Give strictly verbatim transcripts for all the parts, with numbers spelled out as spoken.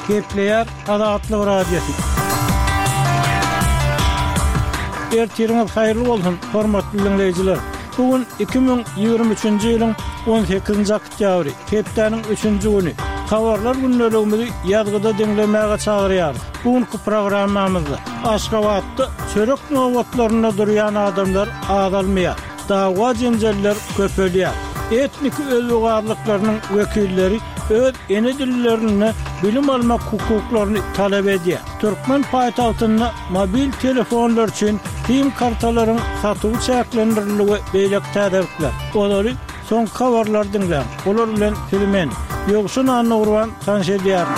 Gepleyer Adatlı Radyosu. Ertiriniz hayırlı olsun, hormatly dinleyijiler. Bugün iki bin ýygrimi üçinji ýylyň on sekizinji oktýabry, hepdeniň üçinji güni. Habarlar günneligimizi ýazgyda dinlemäge çagyrýar. Bugünkü programmamyzda Aşgabatda çörek nowatlaryna durýan adamlar azalmaýar. Dawa jenjeller köpelýär. Etnik özügarlyklarynyň wekilleri öz ene dillerini bilim almak hukuklaryny talep edýär. Türkmen paýtagtyna mobil telefonlar üçin tim kartalaryň satygy çäklendiriligi beýlek täderikler. Olary son habarlar dinleň. Olar bilen filmen ýoksun anagurwan tanşedýär.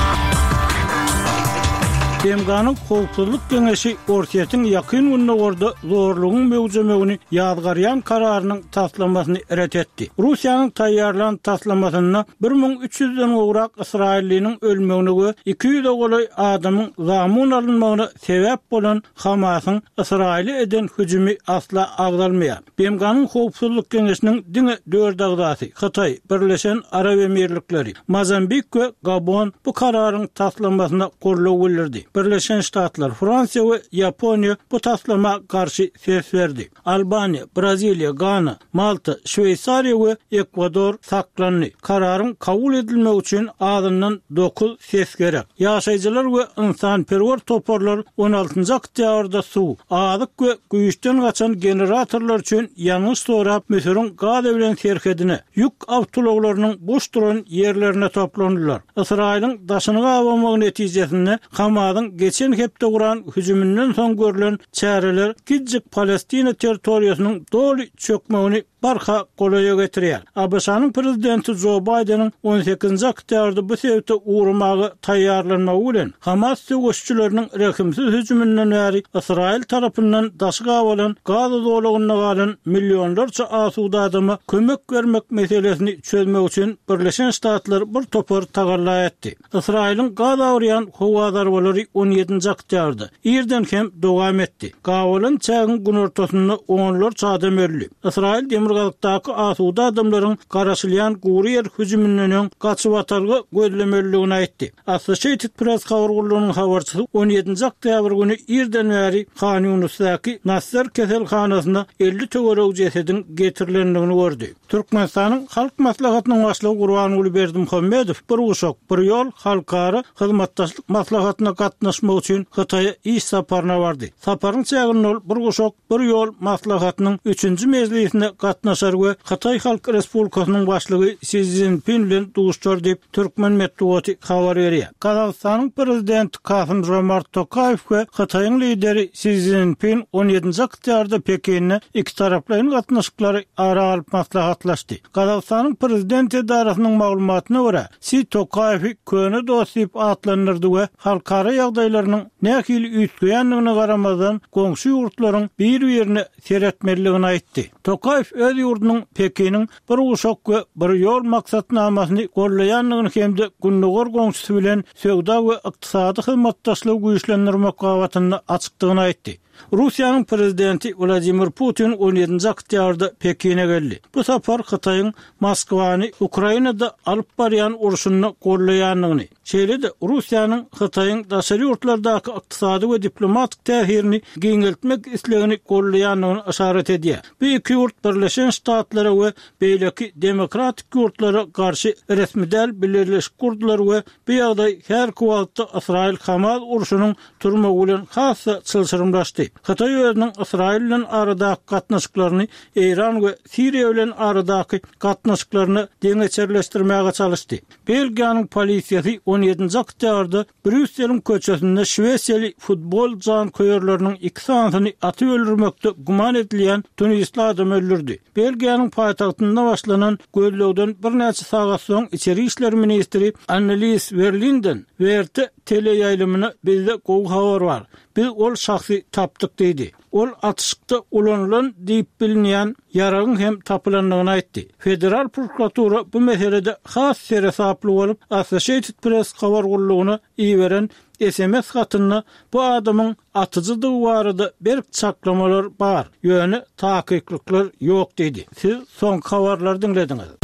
Demganyň howpsuzlyk geňeşi ortaýatyň ýakyn gününe gorda zorlugyň mewjudlygyny ýazgarýan kararynyň taslamasyny ret etdi. Russiýanyň taýýarlan taslamasyna bir ming üç ýüzden gowrak Israilliniň ölmegine we iki ýüze golay adamyň zamyn alynmagyna sebäp bolan Hamasyň Israili eden hüjümi asla agdalmaýar. Demganyň howpsuzlyk geňeşiniň diňe dört agdasy Hytaý, Birleşen Arab Emirlikleri, Mozambik we Gabon bu kararyň taslamasyna gorlaw bildirdi. Birleşen Ştatlar, Fransa we Yaponiya bu taslama karşı ses verdi. Albaniya, Braziliya, Gana, Malta, Şweýsariýa we Ekwador saklandy. Kararın kabul edilmek üçin adından dokuz ses gerek. Ýaşaýjylar we insanperwer toparlar on altynjy oktýabrda suw, azyk we güýçden gaçan generatorlar üçin ýanyş sorap Müsürün gada bilen serkedine ýük awtologlarynyň boş duran ýerlerine toplandylar. Israilin daşyny gawamagy netijesinde Hamasyň geçen hepde guran hüjümünden soň görülen çäreler Gidjik Palestina territoriýasynyň doly çökmegini barha golaýa getirýär. A B S-nyň prezidenti Joe Biden'in on sekizinji oktýabrda bu sebäpde uğramagy taýýarlanmagy bilen Hamas söwüşçüleriniň rekimsiz hüjümünden bäri Israil tarapyndan daşy gawalan Gaza dolagyna galan millionlarça asuda adama kömek bermek meselesini çözmek üçin Birleşen Ştatlar bir topar tagarla etdi. Israilin Gaza urýan howa darbalary on ýedinji oktýabrda ýerden hem dowam etdi. Gawalan çägiň gün ortasynda onlarça adam öldi. Israil Demirgazykdaky asuda adamlaryň garaşylýan gury ýer hüjümünden gaçyp atargy gözlemeligini aýtdy. Associated Press habargurlugynyň habarçysy on ýedinji oktýabr güni ýerden bäri Khan Yunusdaky Nasser keselhanasyna elli töwerek jesediň getirilendigini gördi. Türkmenistanyň halk maslahatynyň başlygy Gurban Ulyberdimuhammedow bir uşak bir ýol halkara hyzmatdaşlyk maslahatyna gatnaşmak üçin Hytaýa iş saparyna bardy. Saparyň çägini ol bir uşak bir ýol maslahatynyň üçünji mezlisine gatnaşar we Hytaý Halk Respublikasynyň başlygy Xi Jinping bilen duşar diýip Türkmen medeniýeti habar berýär. Kazakstanyň prezidenti Kasym-Jomart Tokayew we Hytaýyň lideri Xi Jinping on ýedinji oktýabrda Pekinne iki taraplaryň gatnaşyklary ara alyp maslahatlaşdy. Kazakstanyň prezident edarasynyň maglumatyna görä, Xi Tokayew köne dost diýip atlandyrdy we halkara ýagdaýlarynyň nähili üýtgeýändigine garamazdan goňşy ýurtlaryň bir-birine seretmeligini aýtdy. Tokayew öz ýurdunyň Pekiniň bir uşak we bir ýol maksatnamasyny gollaýanlygyny hemde günnäger goňşysy bilen söwda we ykdysady hyzmatdaşlygy güýçlendirmek gawatyny açykdygyny aýtdy. Russiýanyň prezidenti Vladimir Putin on ýedinji oktýabrda Pekine geldi. Bu sapar Hytaýyň Moskwany Ukrainada alyp barýan uruşyny gollaýanlygyny, şeýle-de Russiýanyň Hytaýyň daşary ýurtlardaky ykdysady we diplomatik täsirini giňeltmek islegini gollaýanlygyny işaret edýär. Bu iki ýurt Birleşen Ştatlara we beýleki demokratik ýurtlara garşy resmi däl birleşik kurdular we bu ýagdaý her kwagtda Israil Hamas uruşynyň turmagy bilen hassa çylşyrymlaşdy. Hytaý özüniň Israil bilen aradaky gatnaşyklaryny Iran we Siriýa bilen aradaky gatnaşyklaryny deňeçerleşdirmäge çalyşdy. Belgiýanyň polisiýasy on ýedinji oktýabrda Brüsseliň köçesinde Şweýsariýa futbol jankoýerleriniň iki sanatyny atyp öldürmekde guman edilýän tunisli adam öldürdi. Belgiýanyň paýtagtynda başlanan gözlegden bir näçe sagat soň içeri işler ministri Annelies Verlinden werte teleýaýlymyna bizde gowy habar bar. Biz ol şahsy tapdyk diýdi. Ol atışykda ulanylan diýip bilinýän ýaragyň hem tapylandygyny aýtdy. Federal prokuratura bu meselede has serhesaply bolup Associated Press habar gurulugyna iýeren S M S hatyny bu adamyň atyjydygy barada berk çaklamalar bar. Ýöne takyklyklar ýok diýdi. Siz soň habarlar dinlediňiz.